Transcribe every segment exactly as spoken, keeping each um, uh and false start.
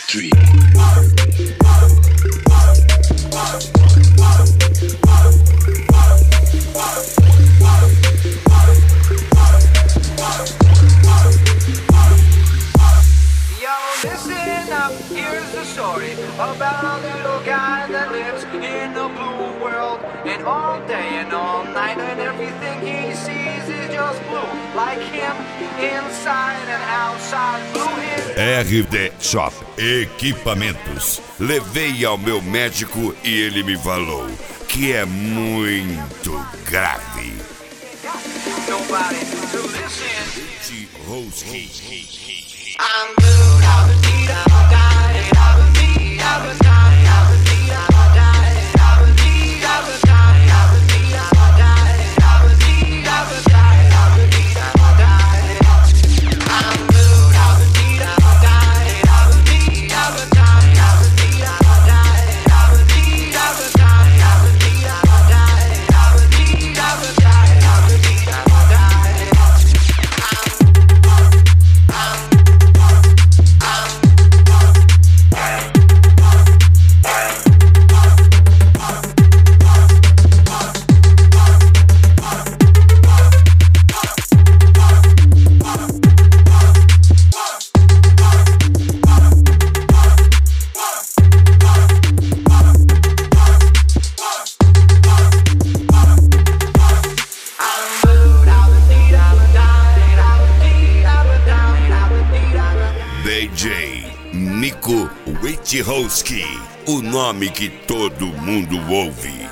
three. Listen up, here's the story about a little guy that lives in a blue world. And all day and all night and everything he sees is just blue. Like him, inside and outside blue. R D Shop Equipamentos. Levei ao meu médico e ele me falou que é muito grave. Nobody to listen. I'm blue, I'm a deed, I'm a die, I'm a deed, I'm a die, I'm a deed, I'm a die, I'm a deed, I'm a die, I'm a deed, I'm a die, I'm a deed, I'm a die, I'm a deed, I'm a die. I'm blue, I'm a deed, I'm a die, I'm a deed, I'm a die, I'm a deed, I'm a die, I'm a deed, I'm a die, I'm a deed, I'm a die, I'm a deed, I'm a die, I'm a deed, I'm a die. D J Nico Wojciechowski, o nome que todo mundo ouve.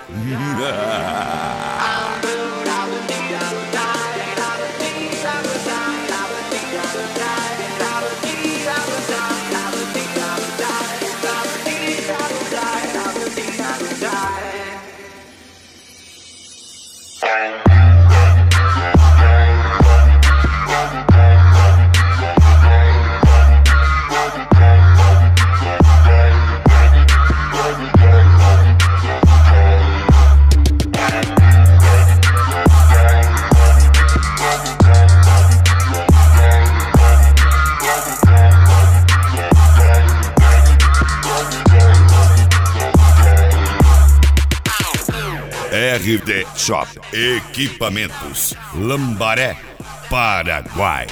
R D Shop Equipamentos, Lambaré, Paraguai.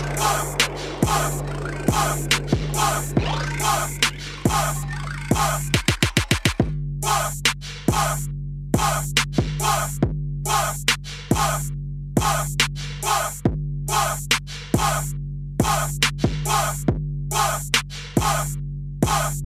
Uh, uh, uh.